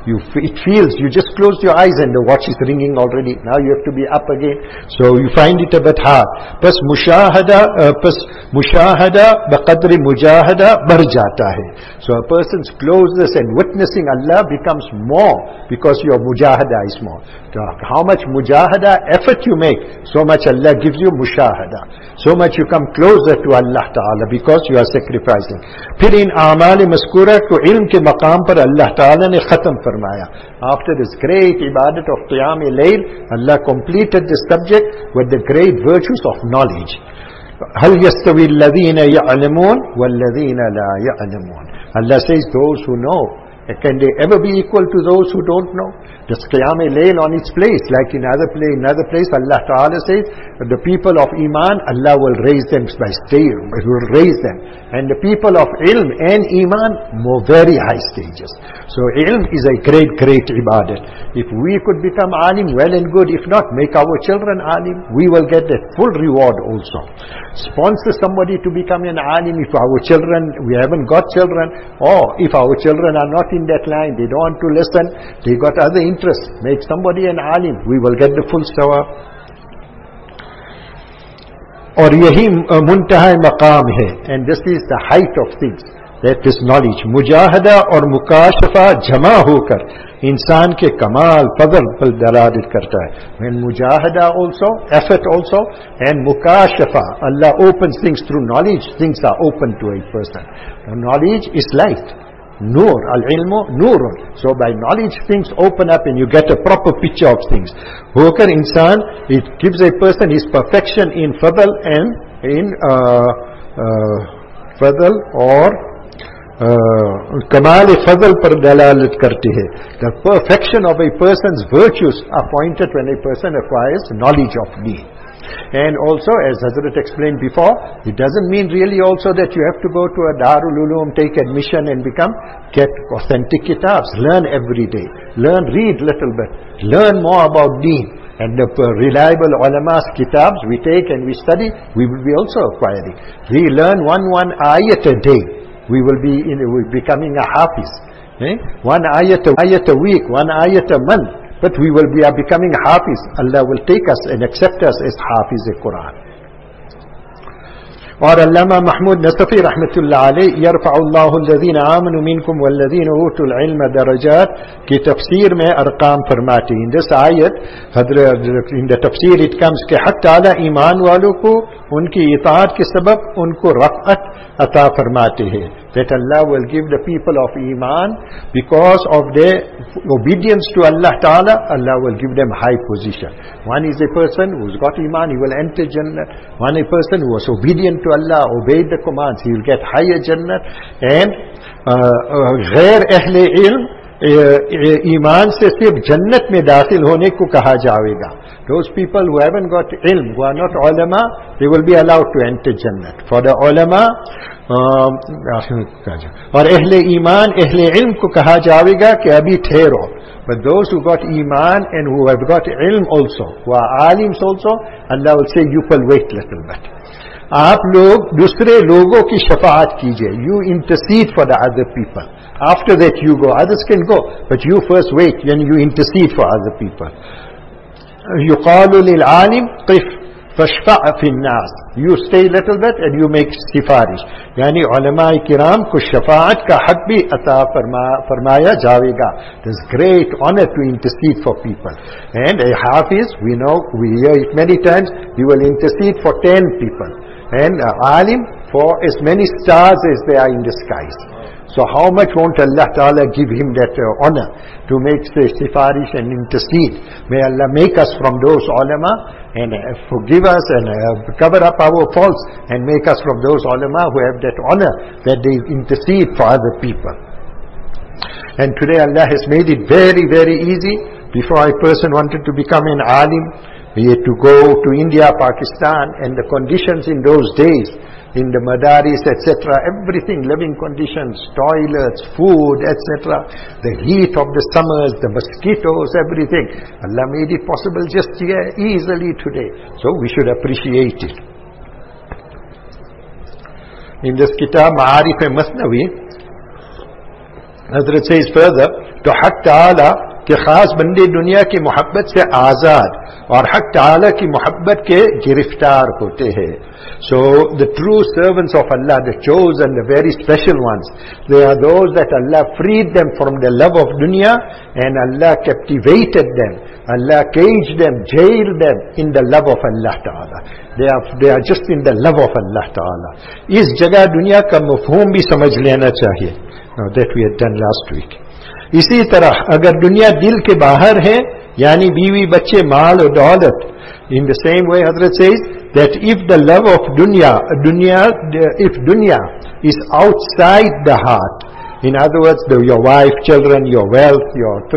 It feels, you just closed your eyes and the watch is ringing already. Now you have to be up again. So you find it a bit hard. Pas mushahada baqadri mujahada bar jata hai. So a person's closeness and witnessing Allah becomes more because your mujahada is more. So how much mujahada effort you make, so much Allah gives you mushahada. So much you come closer to Allah Ta'ala because you are sacrificing. Phir in a'mal maskura ko ilm ke maqam par Allah Ta'ala ne khatam farmaya. After this great ibadat of Qiyam-e-Layl, Allah completed the subject with the great virtues of knowledge. هل يستوي الذين يعلمون والذين لا يعلمون. Allah says those who know, can they ever be equal to those who don't know? Does Qiyam-e-Layl on its place, like in another place Allah Ta'ala says, the people of Iman, Allah will raise them by stage, will raise them. And the people of Ilm and Iman, more very high stages. So Ilm is a great, great ibadat. If we could become Alim, well and good. If not, make our children Alim. We will get that full reward also. Sponsor somebody to become an Alim if our children, we haven't got children, or if our children are not in that line, they don't want to listen, they got other interests, make somebody an Alim, we will get the full sawab. और यही मुंतहा मकाम है, and this is the height of things, that is knowledge. मुजाहदा और मुकाशफा जमा होकर इंसान के कमाल फजल पर दलालत करता है. When mujahada also, effort also, and mukashafa, Allah opens things through knowledge, things are open to a person. Knowledge is light. Nur, al-ilmu, nurun. So by knowledge things open up and you get a proper picture of things. Hokar insan, it gives a person his perfection in fadl and in fadl or kamal fadl par dalalat karti hai. The perfection of a person's virtues are pointed when a person acquires knowledge of deen. And also, as Hazrat explained before, it doesn't mean really also that you have to go to a Darul Uloom, take admission and get authentic kitabs. Learn every day. Read little bit. Learn more about deen. And the reliable ulama's kitabs we take and we study, we will be also acquiring. We learn one ayat a day. We will be becoming a hafiz. One ayat a week, one ayat a month. But we will be becoming hafiz. Allah will take us and accept us as hafiz-e-Quran. और अल्लामा महमूद नसफी रहमतुल्लाह अलैह यरफ़अल्लाहु अल्लज़ीना आमनु मिनकुम वल्लज़ीना ऊतुल इल्म दरजात की तफसीर में अरकाम फरमाती हैं. In this ayat, in the tafsir it comes कि हक़ ताला ईमान वालों को उनकी इताअत के सबब उनको रफ़अत अता फरमाते हैं. That Allah will give the people of Iman, because of their obedience to Allah Ta'ala, Allah will give them high position. One is a person who's got Iman, he will enter Jannah. One a person who was obedient to Allah, obeyed the commands, he will get higher Jannah. And ghair ahle ilm, ईमान से सिर्फ जन्नत में दाखिल होने को कहा जाएगा. Those people who haven't got ilm, who are not ulama, they will be allowed to enter Jannat. For the ulama, और अहले ईमान, अहले इल्म को कहा जाएगा कि अभी ठहरो. But those who got iman and who have got ilm also, who are alims also, Allah will say, you will wait little bit. आप लोग दूसरे लोगों की शफाअत कीजिए. You intercede for the other people. After that you go. Others can go, but you first wait when you intercede for other people. يقال للعالم قف فاشفع في الناس. You stay little bit and you make सिफारिश. यानी उलमा किराम को शफाअत का हक भी अता फरमाया जाएगा. There's great honor to intercede for people. And a hafiz, we know, we hear it many times, he will intercede for 10 people. And alim for as many stars as there are in the skies. So how much won't Allah Ta'ala give him that honor to make sifarish and intercede? May Allah make us from those ulama and forgive us and cover up our faults and make us from those ulama who have that honor that they intercede for other people. And today Allah has made it very, very easy. Before a person wanted to become an alim, he had to go to India, Pakistan, and the conditions in those days, in the madaris, etc., everything, living conditions, toilets, food, etc., the heat of the summers, the mosquitoes, everything. Allah made it possible just here, easily today. So we should appreciate it. In this kitab, Ma'arif Masnawi, Hazrat says further, तो हक ताला के खास बंदे दुनिया की मोहब्बत से आजाद और हक ताला की मोहब्बत के गिरफ्तार होते हैं. So the true servants of Allah, the chosen, the very special ones, they are those that Allah freed them from the love of dunya and Allah captivated them. Allah caged them, jailed them in the love of Allah Ta'ala. They are just in the love of Allah Ta'ala. इस जगह दुनिया का मफहूम भी समझ लेना चाहिए. Now that we had done last week. इसी तरह अगर दुनिया दिल के बाहर है, यानी बीवी बच्चे माल और दौलत, in the same way Hazrat says that if the love of if dunya is outside the heart, in other words, your wife, children, your wealth,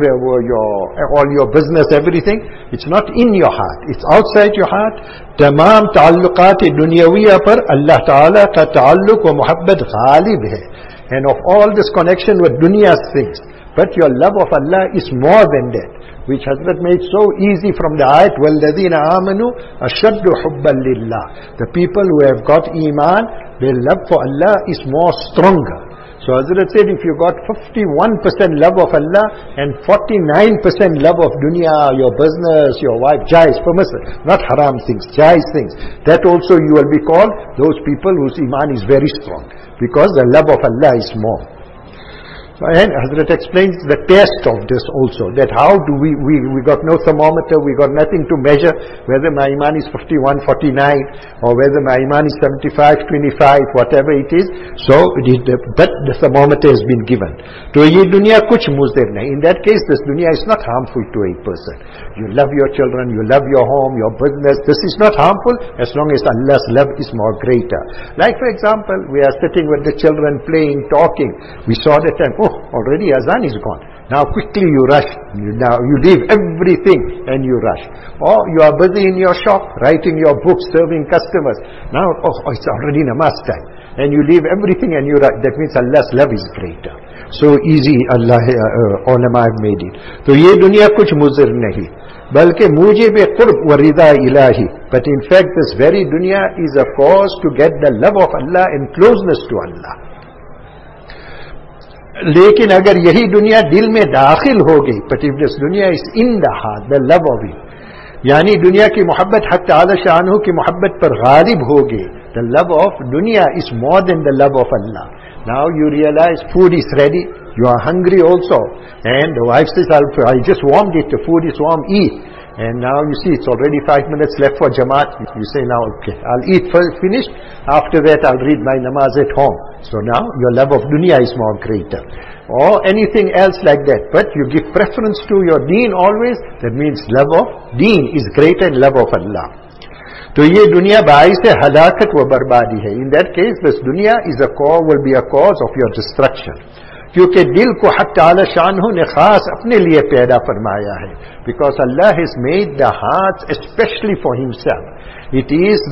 all your business, everything, it's not in your heart, it's outside your heart. तमाम ताल्लुकात दुनियाविया पर अल्लाह ताला का ताल्लुक व मोहब्बत गालिब है, and of all this connection with dunya's things. But your love of Allah is more than that, which Hazrat made so easy from the ayat, وَالَّذِينَ آمَنُوا أَشَدُّ حُبًّا لِلَّهِ. The people who have got iman, their love for Allah is more stronger. So Hazrat said, if you got 51% love of Allah and 49% love of dunya, your business, your wife, jais, permissible, not haram things, jais things, that also you will be called those people whose iman is very strong, because the love of Allah is more. And Hazrat explains the test of this also, that how do we got no thermometer, we got nothing to measure whether my iman is 51, 49 or whether my iman is 75, 25, whatever it is. So but the thermometer has been given. So ye dunya kuch muzdir nahi. In that case, this dunya is not harmful to a person. You love your children, you love your home, your business. This is not harmful as long as Allah's love is more greater. Like for example, we are sitting with the children playing, talking. We saw the time, already azan is gone. Now quickly you rush. Now you leave everything and you rush. Or you are busy in your shop, writing your books, serving customers. Now, it's already namaz time. And you leave everything and you rush. That means Allah's love is greater. So easy Allah, ulama have made it. So ye dunya kuch muzir nahi. Balke mujib qurb wa rida ilahi. But in fact this very dunya is a cause to get the love of Allah and closeness to Allah. लेकिन अगर यही दुनिया दिल में दाखिल हो गई, but if this dunya is in the heart, the love of it, यानी दुनिया की मोहब्बत हक ताला शानहू की मोहब्बत पर गालिब हो गई, the love of dunya is more than the love of Allah. Now you realize food is ready, you are hungry also, and the wife says, I just warmed it, the food is warm, eat. And now you see it's already 5 minutes left for Jamaat. You say now, okay, I'll eat first, finished. After that I'll read my namaz at home. So now your love of dunya is more greater. Or anything else like that. But you give preference to your deen always. That means love of deen is greater than love of Allah. तो ये दुनिया बाइस हलाकत व बर्बादी है. In that case, this dunya will be a cause of your destruction. क्योंकि दिल को हक ताला शानहू ने खास अपने लिए पैदा फरमाया है. Because Allah has made the hearts especially for Himself. It is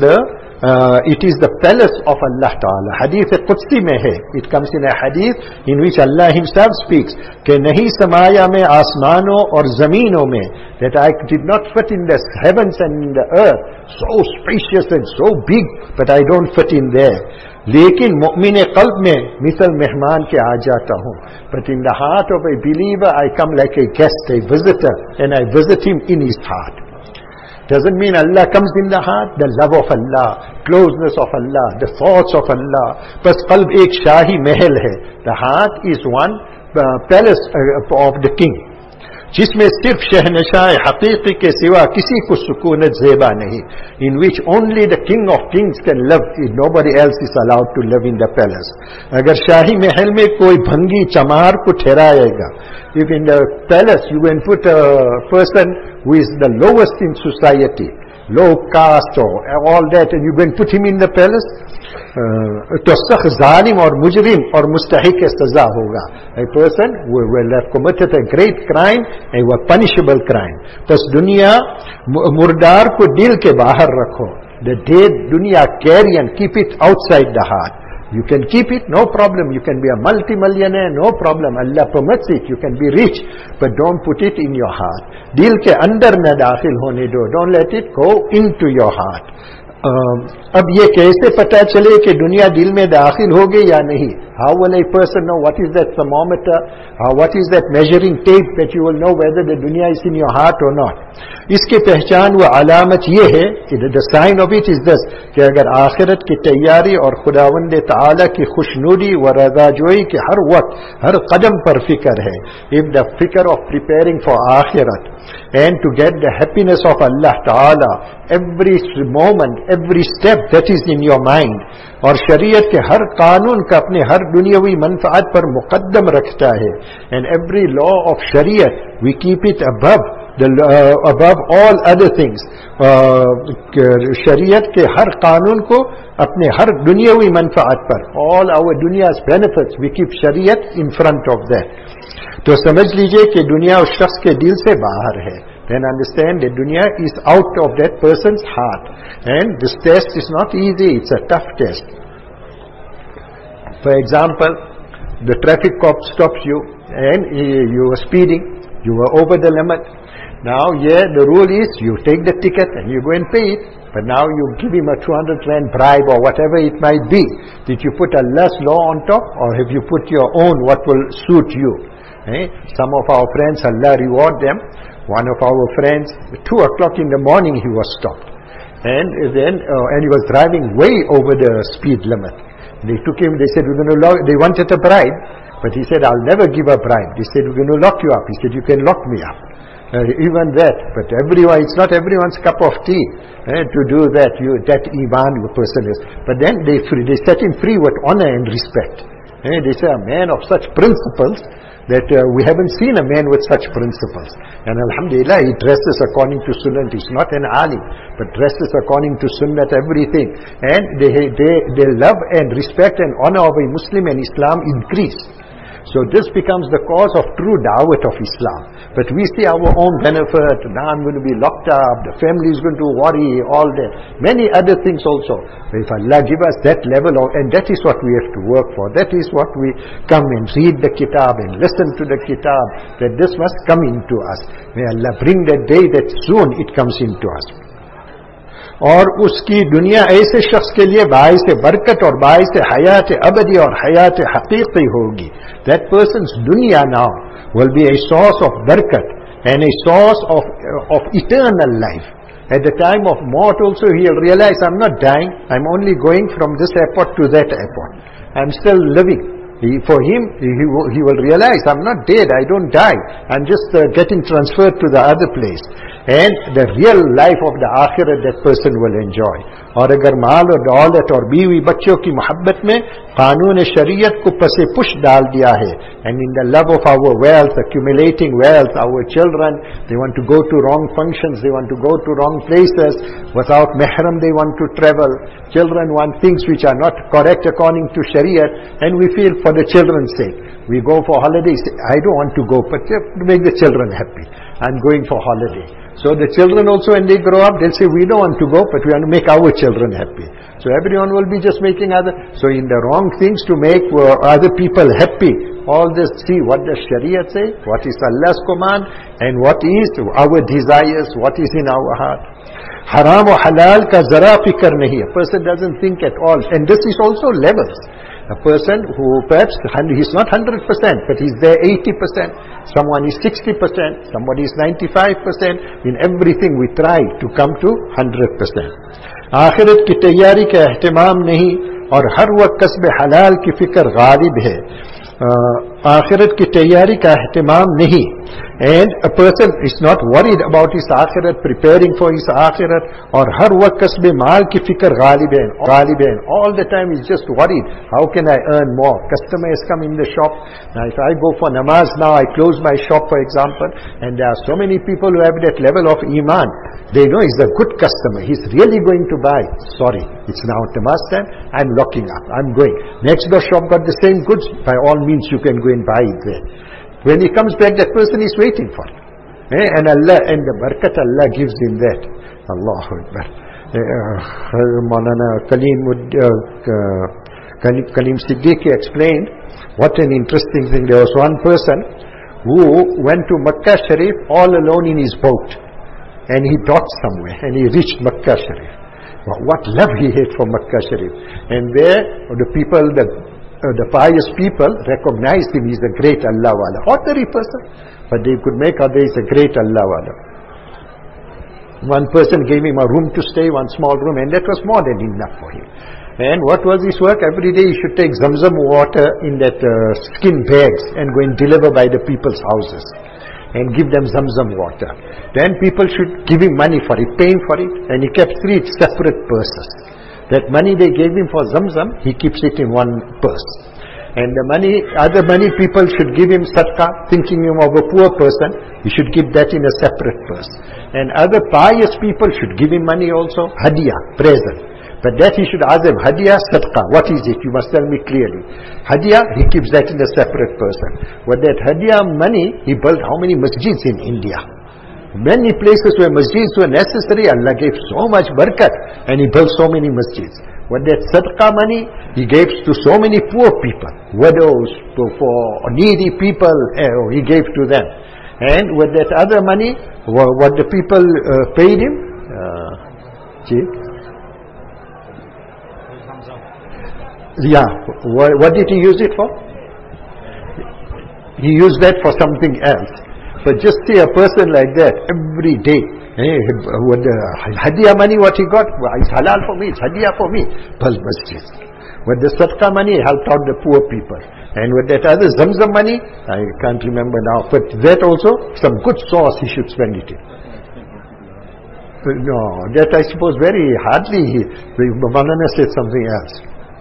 the palace of Allah Ta'ala. Hadith Qudsi mein hai. It comes in a hadith in which Allah Himself speaks कि नहीं समाया मैं आसमानों और जमीनों में, that I did not fit in the heavens and in the earth, so spacious and so big, but I don't fit in there. लेकिन मुअमिन क़ल्ब में मिसल मेहमान के आ जाता हूँ. But in the heart of a believer I come like a guest, a visitor, and I visit him in his heart. Doesn't mean Allah comes in the heart. The love of Allah, closeness of Allah, the thoughts of Allah. बस क़ल्ब एक शाही महल है. The heart is one palace of the king, जिसमें सिर्फ शहनशाह हकीकी के सिवा किसी को सुकूनत ज़ेबा नहीं. In which only the king of kings can live. Nobody else is allowed to live in the palace. अगर शाही महल में कोई भंगी चमार को ठहराएगा, if in the palace you can put a person who is the lowest in society, low caste or all that, and you can put him in the palace, तो सख्त जालिम और मुजरिम और मुस्तहिक सजा होगा. A person who will have committed a great crime and a punishable crime. बस दुनिया मुर्दार को दिल के बाहर रखो. The dead dunya carry and keep it outside the heart. You can keep it, no problem. You can be a multi-millionaire, no problem. Allah permits it. You can be rich, but don't put it in your heart. दिल के अंदर न दाखिल होने दो. Don't let it go into your heart. अब ये कैसे पता चले कि दुनिया दिल में दाखिल हो गई या नहीं? How will a person know what is that thermometer, what is that measuring tape that you will know whether the dunya is in your heart or not? इसकी पहचान व अलामत ये है कि the sign of it is this, कि अगर आखिरत की तैयारी और खुदावंद ताला की खुशनुदी व रज़ाजोई के हर वक्त हर कदम पर फिक्र है, if the fikr of preparing for akhirat and to get the happiness of Allah Ta'ala every moment, every step that is in your mind, और शरीयत के हर कानून का अपने हर दुनियावी मनफात पर मुकद्दम रखता है, and every law of शरीयत we keep it above all other things, शरीयत के हर कानून को अपने हर दुनियावी मनफात पर, all our दुनिया's benefits we keep शरीयत in front of that. तो समझ लीजिए कि दुनिया उस शख्स के दिल से बाहर है. Then understand that dunya is out of that person's heart, and this test is not easy, it's a tough test. For example, the traffic cop stops you and you were speeding, you were over the limit. Now here the rule is you take the ticket and you go and pay it, but now you give him a 200 rand bribe or whatever it might be. Did you put Allah's law on top, or have you put your own what will suit you? Some of our friends, Allah reward them. One of our friends, 2 o'clock in the morning he was stopped, and he was driving way over the speed limit. They took him, they said, they wanted a bribe, but he said, I'll never give a bribe. They said, we're going to lock you up. He said, you can lock me up. Even that, but everyone, it's not everyone's cup of tea to do that. That iman the person is. But then they set him free with honor and respect. They say, a man of such principles, that we haven't seen a man with such principles. And alhamdulillah, he dresses according to sunnah. He's not an alim, but dresses according to sunnah, everything. And they love and respect and honor of a Muslim and Islam increase. So this becomes the cause of true da'wat of Islam. But we see our own benefit. Now I'm going to be locked up, the family is going to worry, all that. Many other things also. If Allah give us that level of, and that is what we have to work for. That is what we come and read the kitab and listen to the kitab. That this must come into us. May Allah bring that day that soon it comes into us. और उसकी दुनिया ऐसे शख्स के लिए बाइस बरकत और बाइस हयात अबदी और हयात हकीकी होगी. That person's dunya now will be a source of barakat and a source of eternal life. At the time of mort also he will realize, I'm not dying, I'm only going from this airport to that airport. I'm still living. For him, he will realize, I'm not dead, I don't die, I'm just getting transferred to the other place. And the real life of the akhirat that person will enjoy. और अगर माल और दौलत और बीवी बच्चों की मोहब्बत में कानून शरीयत को पसे पुश डाल दिया है, and in the love of our wealth, accumulating wealth, our children, they want to go to wrong functions, they want to go to wrong places, without mahram they want to travel, children want things which are not correct according to shariat, and we feel for the children's sake, we go for holidays, I don't want to go, but to make the children happy, I'm going for holiday. So the children also, when they grow up, they'll say, we don't want to go, but we want to make our children happy. So everyone will be just making other, so in the wrong things to make other people happy. All this, see what does Shariah say, what is Allah's command, and what is our desires, what is in our heart. Haram or halal ka zara fikr nahi. A person doesn't think at all. And this is also levels. A person who perhaps he's not 100%, but he's there 80%. Someone is 60%. Somebody is 95%. In everything we try to come to 100%. आखिरत की तैयारी का एहतिमाम नहीं और हर वक्त कसब हलाल की फिक्र गालिब है. आखिरत की तैयारी का एहतिमाम नहीं. And a person is not worried about his akhirat, preparing for his akhirat, और हर वक्त कसब माल की फिक्र गालिब है. All the time he's just worried, how can I earn more? Customer has come in the shop. Now if I go for namaz now, I close my shop for example, and there are so many people who have that level of iman. They know he's a good customer, he's really going to buy. Sorry, it's now namaz time, I'm locking up, I'm going. Next door shop got the same goods, by all means you can go and buy it there. When he comes back, that person is waiting for him. And Allah, and the barakat Allah gives him that. Allahu Akbar. Maulana Kaleem Siddiqui explained, what an interesting thing. There was one person who went to Makkah Sharif all alone in his boat. And he docked somewhere, and he reached Makkah Sharif. What love he had for Makkah Sharif. And there, the people, the the pious people recognized him. He's a great Allah wala. Ordinary person, but they could make out he's a great Allah wala. One person gave him a room to stay, one small room, and that was more than enough for him. And what was his work? Every day he should take Zamzam water in that skin bags and go and deliver by the people's houses and give them Zamzam water. Then people should give him money for it, paying for it, and he kept 3 separate purses. That money they gave him for Zamzam, he keeps it in one purse. And the money, other money people should give him sadaqah, thinking him of a poor person, he should give that in a separate purse. And other pious people should give him money also, hadiyah, present. But that he should ask them, hadiyah, sadaqah, what is it? You must tell me clearly. Hadiyah, he keeps that in a separate person. With that hadiyah money, he built how many masjids in India? Many places where masjids were necessary, Allah gave so much barakat, and he built so many masjids. With that sadaqah money, he gave to so many poor people, widows, for needy people, he gave to them. And with that other money, what the people paid him, yeah, what did he use it for? He used that for something else. But just see a person like that every day, with the hadiyah money what he got, it's halal for me, it's hadiyah for me, build masjid. With the sadaqah money, he helped out the poor people. And with that other Zamzam money, I can't remember now, but that also, some good sauce he should spend it in. No, that I suppose very hardly, Maulana said something else.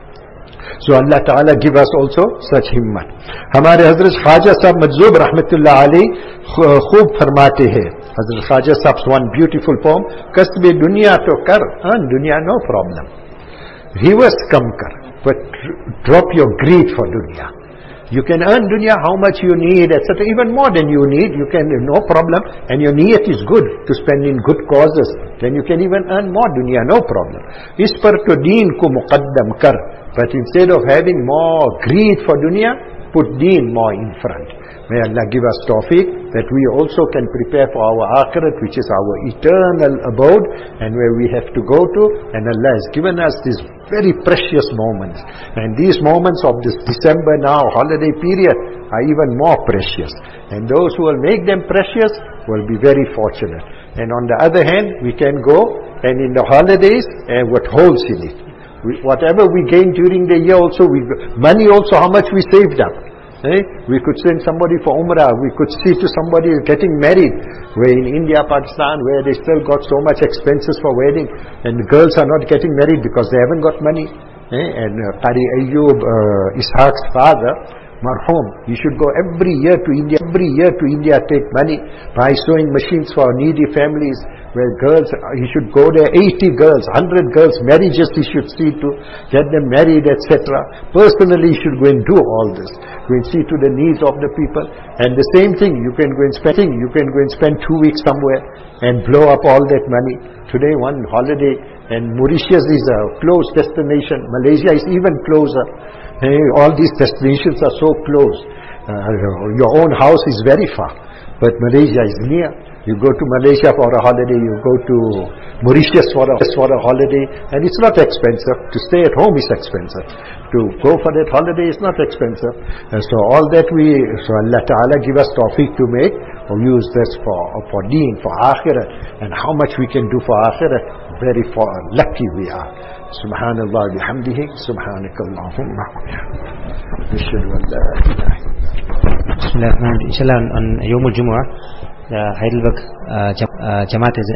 So Allah Ta'ala give us also such himmat. हमारे हजरत ख्वाजा साहब मजूब रहमतुल्लाह अलैह खूब फरमाते हैं. हजरत Khwaja साहब's one beautiful poem, Kasbe दुनिया तो कर, दुनिया no problem. Reverse कम कर, but drop your greed for dunya. You can earn dunya how much you need, etc. Even more than you need, you can, no problem. And your niyat is good to spend in good causes. Then you can even earn more dunya, no problem. Is par to deen ko muqaddam kar. But instead of having more greed for dunya, put deen more in front. May Allah give us tawfiq that we also can prepare for our akhirat, which is our eternal abode, and where we have to go to. And Allah has given us these very precious moments. And these moments of this December now, holiday period, are even more precious. And those who will make them precious will be very fortunate. And on the other hand, we can go and in the holidays, what holds in it. Whatever we gain during the year also, money also, how much we saved up. We could send somebody for Umrah, we could see to somebody getting married, where in India, Pakistan, where they still got so much expenses for wedding, and the girls are not getting married because they haven't got money. And Qari Ayyub, Ishaq's father, marhum, he should go every year to India, take money, buy sewing machines for needy families, where girls, he should go there, 80 girls, 100 girls, marriages he should see to, get them married, etc. Personally, he should go and do all this, go and see to the needs of the people. And the same thing, you can go and spend 2 weeks somewhere and blow up all that money. Today, one holiday, and Mauritius is a close destination, Malaysia is even closer. All these destinations are so close. Your own house is very far, but Malaysia is near. You go to Malaysia for a holiday, you go to Mauritius for a holiday, and it's not expensive. To stay at home is expensive. To go for that holiday is not expensive. And so all that so Allah Ta'ala give us tawfiq to make, or use this for deen, for akhirat, and how much we can do for akhirat, very lucky we are. Subhanallah bihamdihi, subhanakallahumma ashhadu an la ilaha illa anta. Inshallah on Yawm al-Jumu'ah, the Heidelberg Jamaat has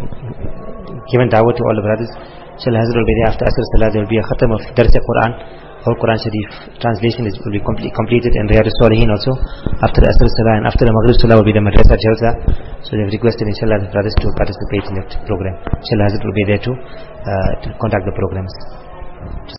given da'wah to all the brothers. Inshallah Hazrat will be there after Asr Salah. There will be a khatam of Dars Quran, whole Quran Sharif translation will be completed, and Riyadh Salihin also after the Asr Salah, and after the Maghrib Salah will be the Madrasa Jalsa. So they have requested inshallah the brothers to participate in that program. Inshallah Hazrat will be there to conduct the programs.